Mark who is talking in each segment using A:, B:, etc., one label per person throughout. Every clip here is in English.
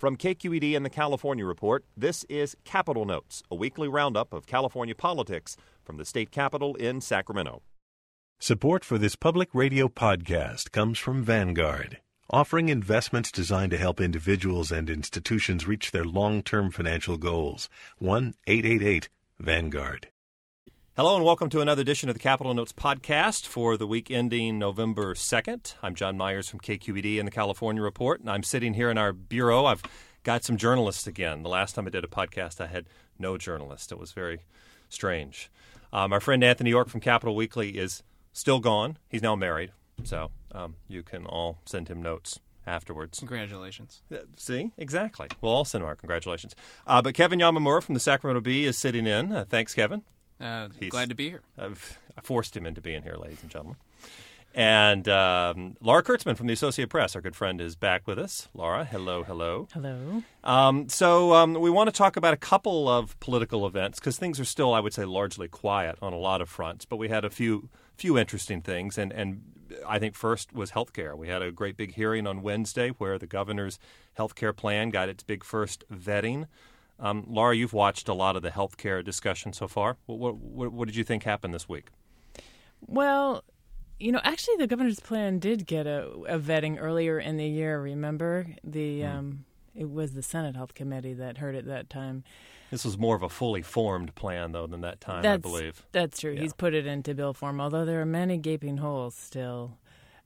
A: From KQED and the California Report, this is Capitol Notes, a weekly roundup of California politics from the state capitol in Sacramento.
B: Support for this public radio podcast comes from Vanguard, offering investments designed to help individuals and institutions reach their long-term financial goals. 1-888-VANGUARD.
A: Hello and welcome to another edition of the Capitol Notes podcast for the week ending November 2nd. I'm John Myers from KQED and the California Report, and I'm sitting here in our bureau. I've got some journalists again. The last time I did a podcast, I had no journalist. It was very strange. Our friend Anthony York from Capitol Weekly is still gone. He's now married, so you can all send him notes afterwards.
C: Congratulations.
A: See? Exactly. We'll all send him our congratulations. But Kevin Yamamura from the Sacramento Bee is sitting in. Thanks, Kevin.
C: Glad to be here.
A: I forced him into being here, ladies and gentlemen. And Laura Kurtzman from the Associated Press, our good friend, is back with us. Laura, hello.
D: Hello.
A: So we want to talk about a couple of political events because things are still, I would say, largely quiet on a lot of fronts. But we had a few interesting things, and I think first was healthcare. We had a great big hearing on Wednesday where the governor's healthcare plan got its big first vetting. Laura, you've watched a lot of the healthcare discussion so far. What did you think happened this week?
D: Well, actually the governor's plan did get a vetting earlier in the year, remember? It was the Senate Health Committee that heard it that time.
A: This was more of a fully formed plan, though, than that time, I believe.
D: That's true.
A: Yeah.
D: He's put it into bill form, although there are many gaping holes still.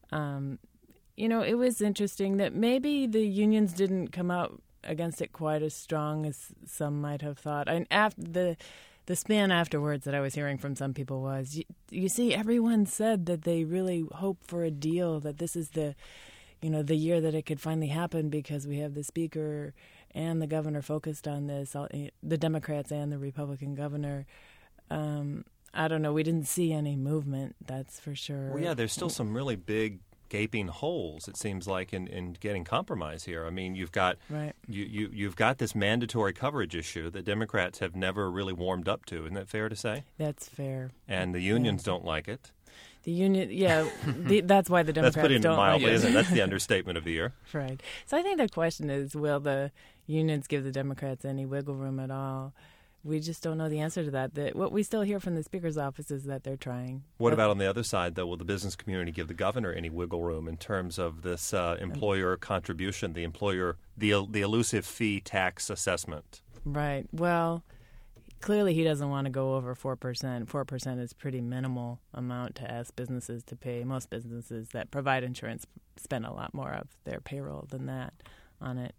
D: It was interesting that maybe the unions didn't come out against it quite as strong as some might have thought. And after the spin afterwards that I was hearing from some people was, you see, everyone said that they really hope for a deal, that this is the year that it could finally happen because we have the speaker and the governor focused on this, the Democrats and the Republican governor. I don't know. We didn't see any movement, that's for sure.
A: Well, yeah, there's still some really big gaping holes, it seems like, in getting compromise here. I mean, you've got you've got this mandatory coverage issue that Democrats have never really warmed up to. Isn't that fair to say?
D: That's fair.
A: And the unions don't like it.
D: The union, that's why the Democrats
A: that's putting it
D: don't
A: mildly,
D: like it.
A: Isn't it? That's the understatement of the year.
D: Right. So I think the question is, will the unions give the Democrats any wiggle room at all? We just don't know the answer to that. What we still hear from the Speaker's office is that they're trying.
A: What about on the other side, though? Will the business community give the governor any wiggle room in terms of this employer contribution, the elusive fee tax assessment?
D: Right. Well, clearly he doesn't want to go over 4%. 4% is pretty minimal amount to ask businesses to pay. Most businesses that provide insurance spend a lot more of their payroll than that on it.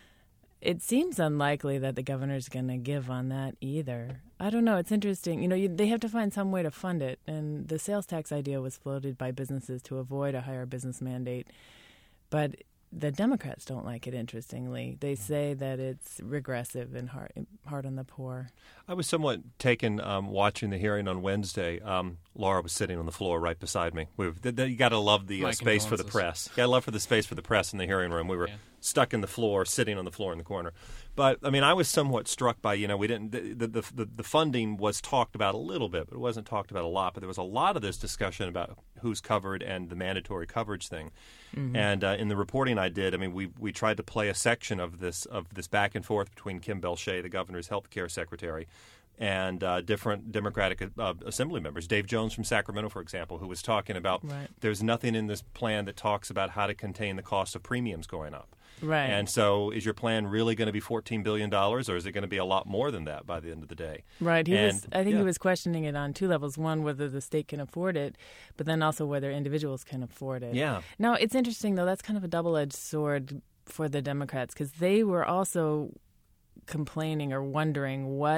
D: It seems unlikely that the governor's going to give on that either. I don't know. It's interesting. They have to find some way to fund it. And the sales tax idea was floated by businesses to avoid a higher business mandate. But the Democrats don't like it, interestingly. They say that it's regressive and hard on the poor.
A: I was somewhat taken watching the hearing on Wednesday. Laura was sitting on the floor right beside me. You got to love the space for the press. You got to love for the space for the press in the hearing room. We were stuck in the floor, sitting on the floor in the corner. But I mean, I was somewhat struck by we didn't the funding was talked about a little bit, but it wasn't talked about a lot. But there was a lot of this discussion about who's covered and the mandatory coverage thing. Mm-hmm. And in the reporting I did, I mean, we tried to play a section of this back and forth between Kim Belshé, the governor's health care secretary, and different Democratic Assembly members. Dave Jones from Sacramento, for example, who was talking about there's nothing in this plan that talks about how to contain the cost of premiums going up.
D: Right.
A: And so is your plan really going to be $14 billion, or is it going to be a lot more than that by the end of the day?
D: Right. He was questioning it on two levels. One, whether the state can afford it, but then also whether individuals can afford it.
A: Yeah.
D: Now, it's interesting, though. That's kind of a double-edged sword for the Democrats because they were also complaining or wondering what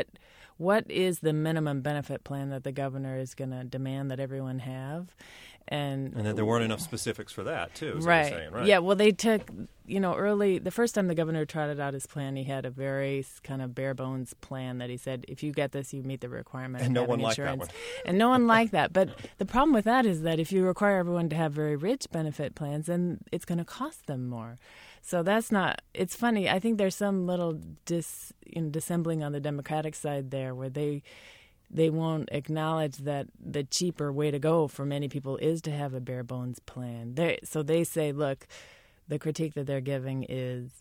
D: is the minimum benefit plan that the governor is going to demand that everyone have. And
A: that there weren't enough specifics for that, too, is
D: right.
A: what you're saying, right?
D: Yeah, well, they took, early, the first time the governor trotted out his plan, he had a very kind of bare-bones plan that he said, if you get this, you meet the requirement
A: and
D: of
A: no one
D: having
A: liked
D: insurance.
A: that one.
D: And no one liked that. But the problem with that is that if you require everyone to have very rich benefit plans, then it's going to cost them more. So that's not – it's funny. I think there's some little dissembling on the Democratic side there where they won't acknowledge that the cheaper way to go for many people is to have a bare bones plan. So they say, look, the critique that they're giving is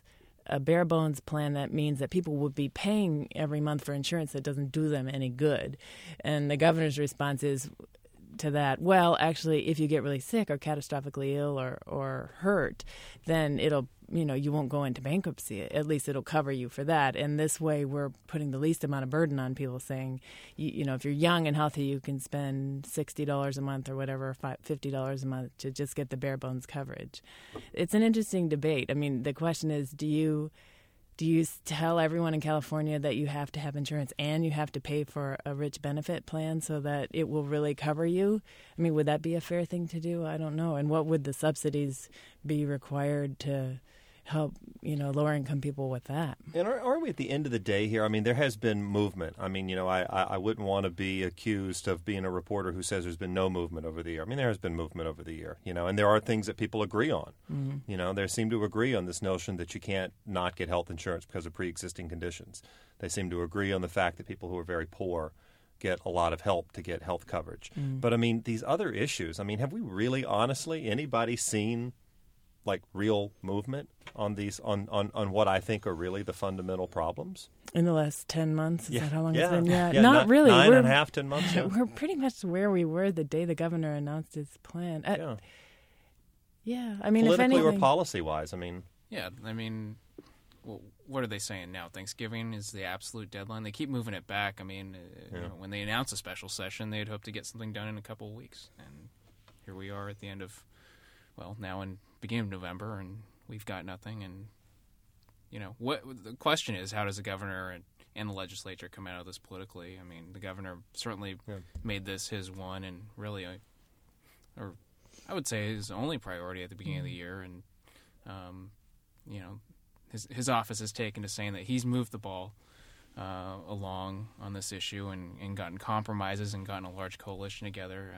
D: a bare bones plan that means that people would be paying every month for insurance that doesn't do them any good. And the governor's response is to that, well, actually, if you get really sick or catastrophically ill or hurt, then it'll, you won't go into bankruptcy. At least it'll cover you for that. And this way, we're putting the least amount of burden on people, saying, if you're young and healthy, you can spend $60 a month or whatever, $50 a month to just get the bare bones coverage. It's an interesting debate. I mean, the question is, do you tell everyone in California that you have to have insurance and you have to pay for a rich benefit plan so that it will really cover you? I mean, would that be a fair thing to do? I don't know. And what would the subsidies be required to help, lower-income people with that?
A: And aren't we at the end of the day here? I mean, there has been movement. I mean, I wouldn't want to be accused of being a reporter who says there's been no movement over the year. I mean, there has been movement over the year, and there are things that people agree on. Mm-hmm. They seem to agree on this notion that you can't not get health insurance because of pre-existing conditions. They seem to agree on the fact that people who are very poor get a lot of help to get health coverage. Mm-hmm. But, I mean, these other issues, I mean, have we really, honestly, anybody seen like real movement on these on what I think are really the fundamental problems?
D: In the last 10 months? Is that how long it's been?
A: Yeah,
D: not really.
A: 9.5, 10 months. Yeah.
D: We're pretty much where we were the day the governor announced his plan. I mean,
A: politically
D: if anything,
A: or policy-wise, I mean.
C: Yeah, I mean, well, what are they saying now? Thanksgiving is the absolute deadline. They keep moving it back. I mean, when they announce a special session, they'd hope to get something done in a couple of weeks. And here we are at the end of, now in beginning of November, and we've got nothing. And what the question is, how does the governor and the legislature come out of this politically? I mean, the governor certainly made this his one and really, or I would say his only priority at the beginning of the year. And his office has taken to saying that he's moved the ball along on this issue and gotten compromises and gotten a large coalition together.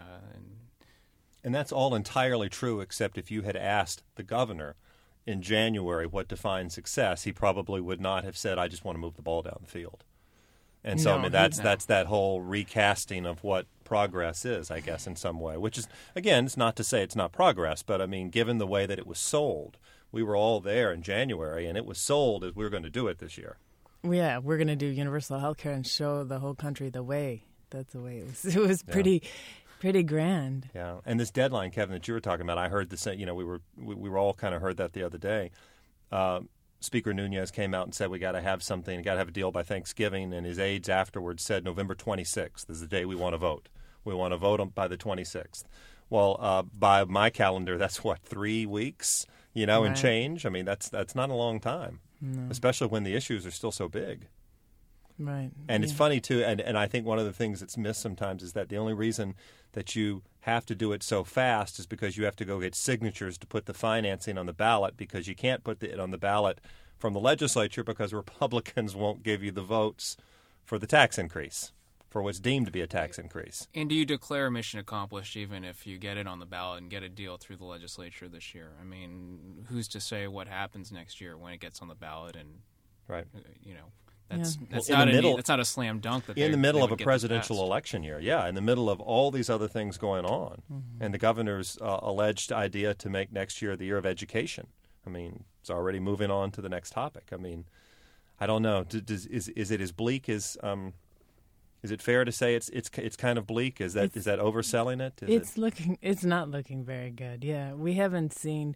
A: And that's all entirely true, except if you had asked the governor in January what defines success, he probably would not have said, I just want to move the ball down the field. And so, that's that whole recasting of what progress is, I guess, in some way, which is, again, it's not to say it's not progress, but, I mean, given the way that it was sold, we were all there in January, and it was sold as we were going to do it this year.
D: Yeah, we're going to do universal health care and show the whole country the way. That's the way it was. It was pretty grand.
A: Yeah, and this deadline, Kevin, that you were talking about, I heard this. We were all kind of heard that the other day. Speaker Nunez came out and said we got to have something, got to have a deal by Thanksgiving, and his aides afterwards said November 26th is the day we want to vote. We want to vote by the 26th. Well, by my calendar, that's 3 weeks, and change. I mean, that's not a long time, especially when the issues are still so big.
D: Right.
A: And it's funny, too, and I think one of the things that's missed sometimes is that the only reason that you have to do it so fast is because you have to go get signatures to put the financing on the ballot, because you can't put it on the ballot from the legislature because Republicans won't give you the votes for the tax increase, for what's deemed to be a tax increase.
C: And do you declare mission accomplished even if you get it on the ballot and get a deal through the legislature this year? I mean, who's to say what happens next year when it gets on the ballot and,
A: right.
C: That's not a slam dunk.
A: In the middle of a presidential election year, in the middle of all these other things going on, and the governor's alleged idea to make next year the year of education. I mean, it's already moving on to the next topic. I mean, I don't know. Is it as bleak as? Is it fair to say it's kind of bleak? Is that overselling it?
D: It's not looking very good. Yeah, we haven't seen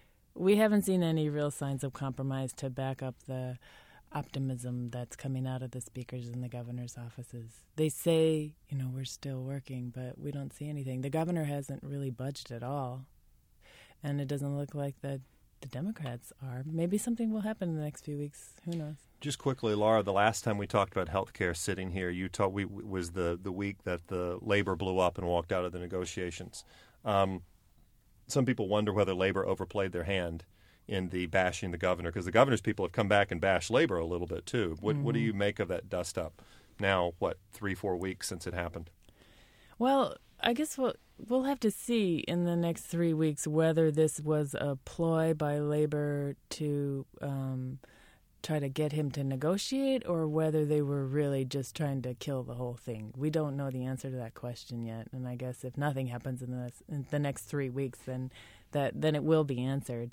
D: any real signs of compromise to back up the optimism that's coming out of the speakers in the governor's offices. They say, we're still working, but we don't see anything. The governor hasn't really budged at all, and it doesn't look like the Democrats are. Maybe something will happen in the next few weeks. Who knows?
A: Just quickly, Laura, the last time we talked about health care sitting here, was the week that the labor blew up and walked out of the negotiations. Some people wonder whether labor overplayed their hand in the bashing the governor, because the governor's people have come back and bashed labor a little bit too. What do you make of that dust up? Now, 3-4 weeks since it happened?
D: Well, I guess we'll have to see in the next 3 weeks whether this was a ploy by labor to try to get him to negotiate, or whether they were really just trying to kill the whole thing. We don't know the answer to that question yet, and I guess if nothing happens in the next 3 weeks, then it will be answered.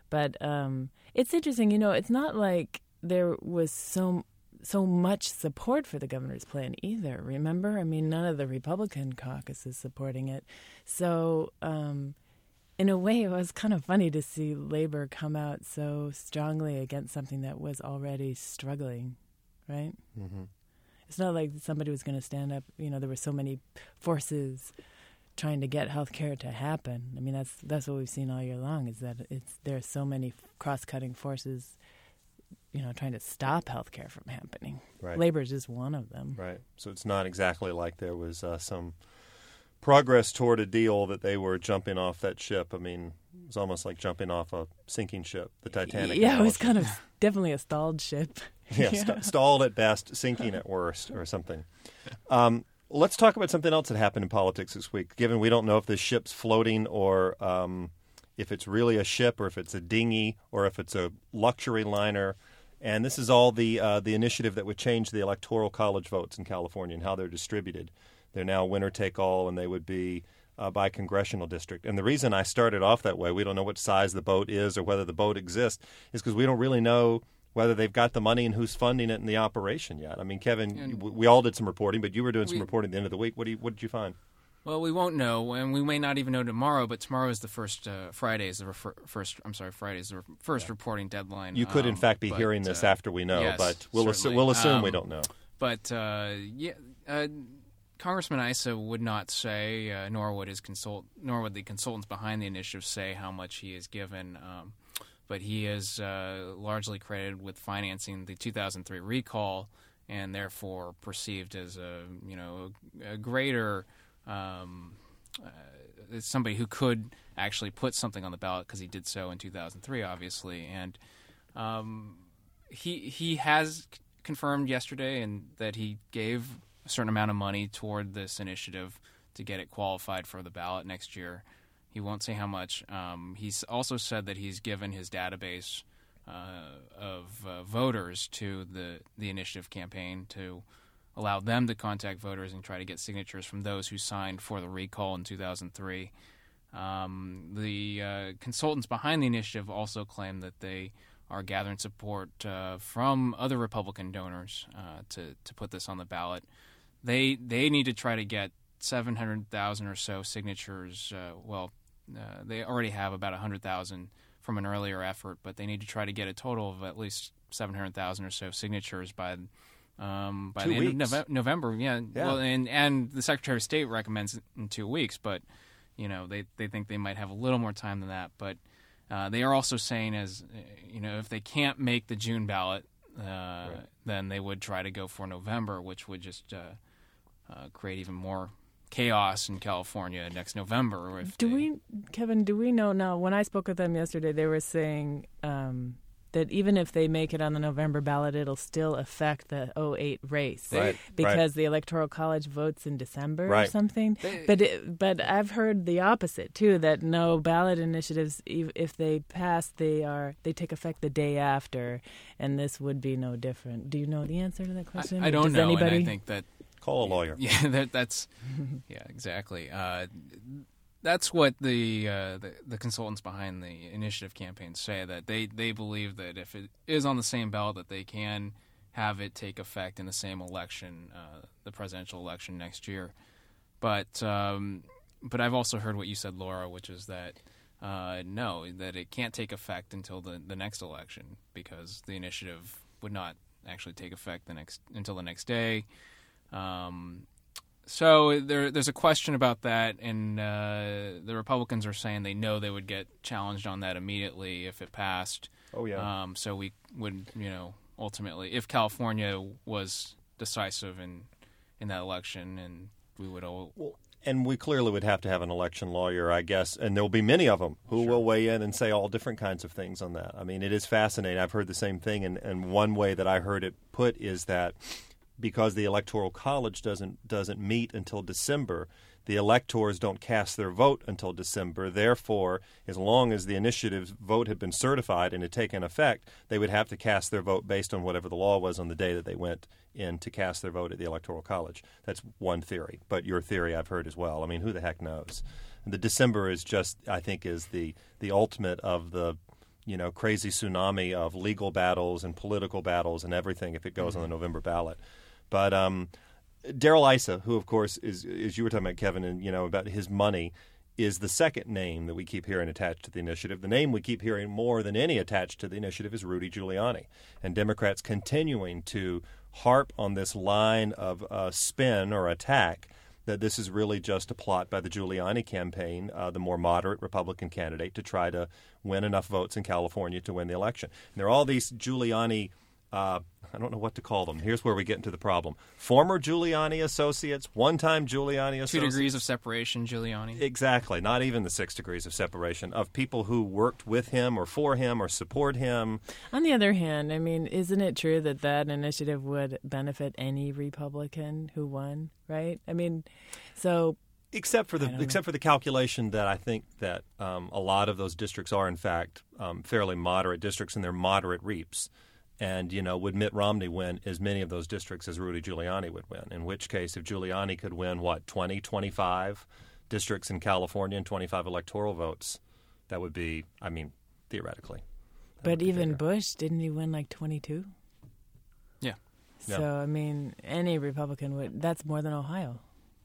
D: But it's interesting, it's not like there was so much support for the governor's plan either, remember? I mean, none of the Republican caucus is supporting it. So in a way, it was kind of funny to see Labor come out so strongly against something that was already struggling, right?
A: Mm-hmm.
D: It's not like somebody was going to stand up. There were so many forces trying to get health care to happen. I mean, that's what we've seen all year long, is that there are so many cross-cutting forces, trying to stop health care from happening.
A: Right.
D: Labor is just one of them.
A: Right. So it's not exactly like there was some progress toward a deal that they were jumping off that ship. I mean, it was almost like jumping off a sinking ship, the Titanic.
D: Yeah, it was kind of definitely a stalled ship.
A: Yeah, stalled at best, sinking at worst, or something. Let's talk about something else that happened in politics this week, given we don't know if this ship's floating or if it's really a ship or if it's a dinghy or if it's a luxury liner. And this is all the initiative that would change the Electoral College votes in California and how they're distributed. They're now winner-take-all, and they would be by congressional district. And the reason I started off that way, we don't know what size the boat is or whether the boat exists, is because we don't really know whether they've got the money and who's funding it in the operation yet. I mean, Kevin, we all did some reporting, but you were doing some reporting at the end of the week. What did you find?
C: Well, we won't know, and we may not even know tomorrow. But tomorrow is the first Friday is the first reporting deadline.
A: You could, in fact, be hearing this after we know,
C: yes,
A: but we'll assume we don't know.
C: But Congressman Issa would not say, nor would the consultants behind the initiative say how much he has given. But he is largely credited with financing the 2003 recall, and therefore perceived as a greater somebody who could actually put something on the ballot, because he did so in 2003, obviously. And he has confirmed yesterday and that he gave a certain amount of money toward this initiative to get it qualified for the ballot next year. He won't say how much. He's also said that he's given his database of voters to the initiative campaign to allow them to contact voters and try to get signatures from those who signed for the recall in 2003. The consultants behind the initiative also claim that they are gathering support from other Republican donors to put this on the ballot. They need to try to get 700,000 or so signatures. They already have about 100,000 from an earlier effort, but they need to try to get a total of at least 700,000 or so signatures by the end of November. Yeah. Well, and the Secretary of State recommends it in 2 weeks, but they think they might have a little more time than that. But they are also saying, if they can't make the June ballot, then they would try to go for November, which would just create even more chaos in California next November.
D: Kevin, do we know now? When I spoke with them yesterday, they were saying that even if they make it on the November ballot, it'll still affect the 2008 race, because the Electoral College votes in December or something. But I've heard the opposite too. That no, ballot initiatives, if they pass, they take effect the day after, and this would be no different. Do you know the answer to that question?
C: I don't know.
D: Anybody?
C: And I think that.
A: Call a lawyer.
C: Yeah, that's exactly. That's what the consultants behind the initiative campaign say, that they believe that if it is on the same ballot, that they can have it take effect in the same election, the presidential election next year. But I've also heard what you said, Laura, which is that that it can't take effect until the next election, because the initiative would not actually take effect until the next day. So there's a question about that, and the Republicans are saying they know they would get challenged on that immediately if it passed.
A: Oh, yeah.
C: So we would, ultimately, if California was decisive in that election, and we would all...
A: And we clearly would have to have an election lawyer, I guess, and there will be many of them who will weigh in and say all different kinds of things on that. I mean, it is fascinating. I've heard the same thing, and one way that I heard it put is that because the Electoral College doesn't meet until December, the electors don't cast their vote until December. Therefore, as long as the initiative's vote had been certified and had taken effect, they would have to cast their vote based on whatever the law was on the day that they went in to cast their vote at the Electoral College. That's one theory. But your theory I've heard as well. I mean, who the heck knows? And the December is just, I think, is the ultimate of the crazy tsunami of legal battles and political battles and everything if it goes on the November ballot. But Darrell Issa, who, of course, is you were talking about, Kevin, and, about his money, is the second name that we keep hearing attached to the initiative. The name we keep hearing more than any attached to the initiative is Rudy Giuliani. And Democrats continuing to harp on this line of spin or attack that this is really just a plot by the Giuliani campaign, the more moderate Republican candidate, to try to win enough votes in California to win the election. And there are all these Giuliani I don't know what to call them. Here's where we get into the problem. Former Giuliani associates, one-time Giuliani associates.
C: 2 degrees of separation, Giuliani.
A: Exactly. Not even the 6 degrees of separation of people who worked with him or for him or support him.
D: On the other hand, I mean, isn't it true that initiative would benefit any Republican who won, right? I mean, so...
A: Except for the calculation that I think that a lot of those districts are, in fact, fairly moderate districts, and they're moderate reaps. And, would Mitt Romney win as many of those districts as Rudy Giuliani would win? In which case, if Giuliani could win, 20, 25 districts in California and 25 electoral votes, that would be, theoretically.
D: But even Bush, didn't he win like 22?
C: Yeah.
D: So, any Republican would, that's more than Ohio.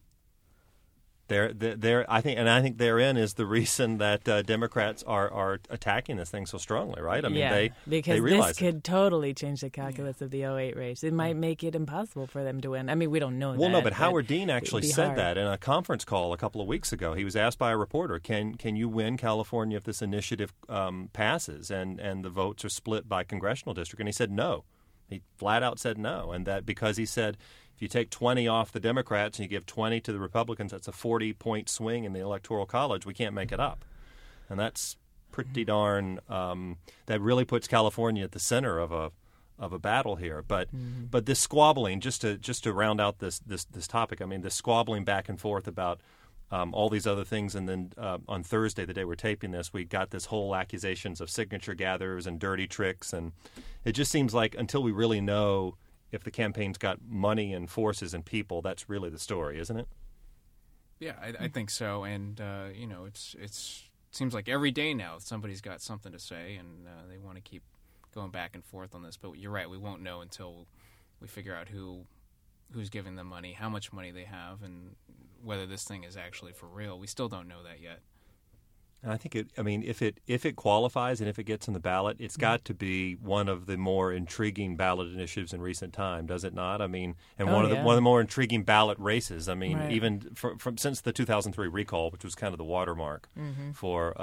A: I think therein is the reason that Democrats are attacking this thing so strongly, right?
D: Because
A: realize
D: this could totally change the calculus of the 08 race. It might make it impossible for them to win. We don't know that.
A: Well, no, but Howard Dean actually said that in a conference call a couple of weeks ago. He was asked by a reporter, "Can you win California if this initiative passes and the votes are split by congressional district?" And he said no. He flat out said no, and that because he said, if you take 20 off the Democrats and you give 20 to the Republicans, that's a 40-point swing in the Electoral College. We can't make it up. And that's pretty darn that really puts California at the center of a battle here. But this squabbling, just to round out this topic, this squabbling back and forth about all these other things, and then on Thursday, the day we're taping this, we got this whole accusations of signature gatherers and dirty tricks, and it just seems like until we really know if the campaign's got money and forces and people, that's really the story, isn't it?
C: Yeah, I think so. And it seems like every day now somebody's got something to say, and they want to keep going back and forth on this. But you're right, we won't know until we figure out who's giving them money, how much money they have, and whether this thing is actually for real. We still don't know that yet.
A: I think if it qualifies and if it gets on the ballot, it's got to be one of the more intriguing ballot initiatives in recent time, does it not? One of the more intriguing ballot races.
D: Right.
A: Even from since the 2003 recall, which was kind of the watermark for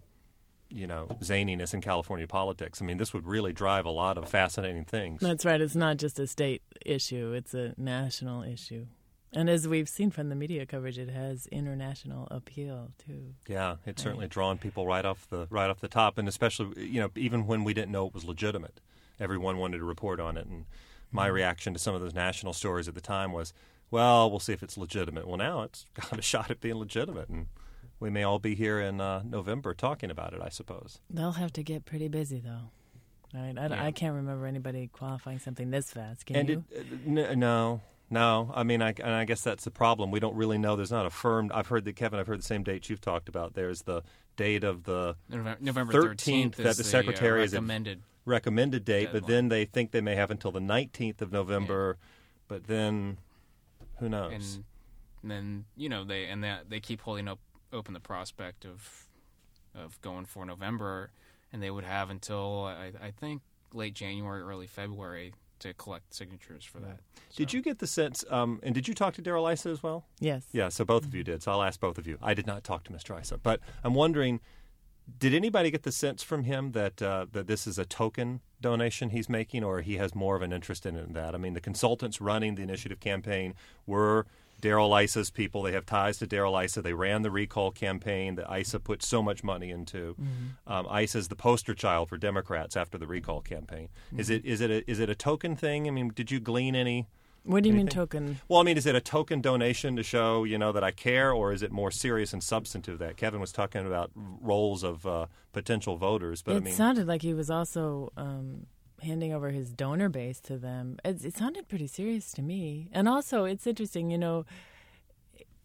A: zaniness in California politics. This would really drive a lot of fascinating things.
D: That's right. It's not just a state issue; it's a national issue. And as we've seen from the media coverage, it has international appeal too.
A: Yeah, it's certainly drawn people right off the top, and especially even when we didn't know it was legitimate, everyone wanted to report on it. And my reaction to some of those national stories at the time was, "Well, we'll see if it's legitimate." Well, now it's got a shot at being legitimate, and we may all be here in November talking about it, I suppose.
D: They'll have to get pretty busy, though. Right? I can't remember anybody qualifying something this fast. Can you?
A: No, I guess that's the problem. We don't really know. There's not a firm. I've heard the same dates you've talked about. There's the date of the
C: November 13th
A: that the Secretary
C: has
A: recommended date,
C: deadline.
A: But then they think they may have until the 19th of November. Yeah. But then, who knows?
C: And then they keep holding open the prospect of going for November, and they would have until I think late January, early February to collect signatures for that. So.
A: Did you get the sense, and did you talk to Darrell Issa as well?
D: Yes.
A: Yeah, so both of you did. So I'll ask both of you. I did not talk to Mr. Issa, but I'm wondering, did anybody get the sense from him that this is a token donation he's making, or he has more of an interest in it than that? The consultants running the initiative campaign were Darrell Issa's people. They have ties to Darrell Issa. They ran the recall campaign that Issa put so much money into. Issa's the poster child for Democrats after the recall campaign. Is it a token thing? Did you glean any?
D: What do you mean token?
A: Well, is it a token donation to show that I care, or is it more serious and substantive? That Kevin was talking about roles of potential voters, but
D: it sounded like he was also handing over his donor base to them. It sounded pretty serious to me. And also, it's interesting,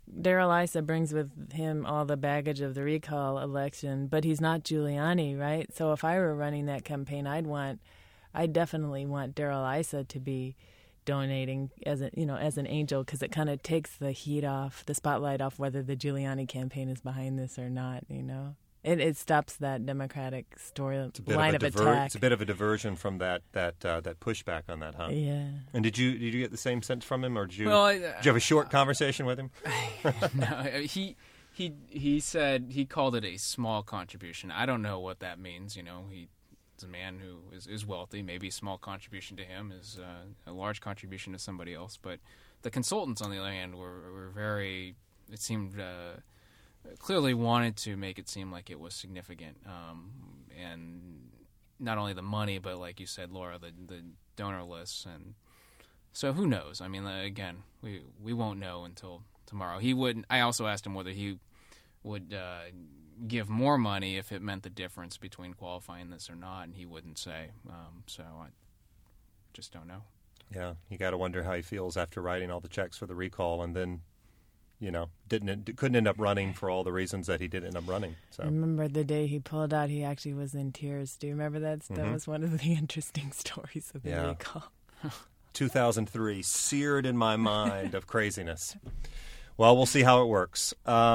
D: Darrell Issa brings with him all the baggage of the recall election, but he's not Giuliani, right? So if I were running that campaign, I'd definitely want Darrell Issa to be donating as an angel, because it kind of takes the spotlight off whether the Giuliani campaign is behind this or not. It stops that Democratic line of attack.
A: It's a bit of a diversion from that pushback on that, huh?
D: Yeah.
A: And did you get the same sense from him, or did you have a short conversation with him?
C: No, he said he called it a small contribution. I don't know what that means. He's a man who is wealthy. Maybe a small contribution to him is a large contribution to somebody else. But the consultants, on the other hand, were very. It seemed. Clearly wanted to make it seem like it was significant, and not only the money, but like you said, Laura, the donor lists, and so who knows? I mean, again, we won't know until tomorrow. I also asked him whether he would give more money if it meant the difference between qualifying this or not, and he wouldn't say. So I just don't know.
A: Yeah, you got to wonder how he feels after writing all the checks for the recall, and then. Couldn't end up running for all the reasons that he did end up running. So.
D: I remember the day he pulled out, he actually was in tears. Do you remember that? Mm-hmm. That was one of the interesting stories of the recall.
A: 2003, seared in my mind of craziness. Well, we'll see how it works.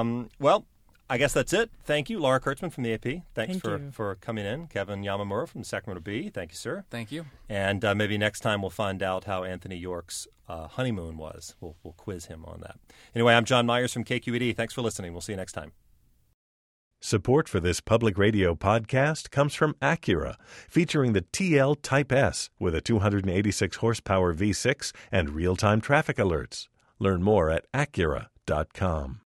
A: I guess that's it. Thank you, Laura Kurtzman from the AP. Thanks for coming in. Kevin Yamamura from the Sacramento Bee. Thank you, sir.
C: Thank you.
A: And maybe next time we'll find out how Anthony York's honeymoon was. We'll quiz him on that. Anyway, I'm John Myers from KQED. Thanks for listening. We'll see you next time.
B: Support for this public radio podcast comes from Acura, featuring the TL Type S with a 286 horsepower V6 and real-time traffic alerts. Learn more at Acura.com.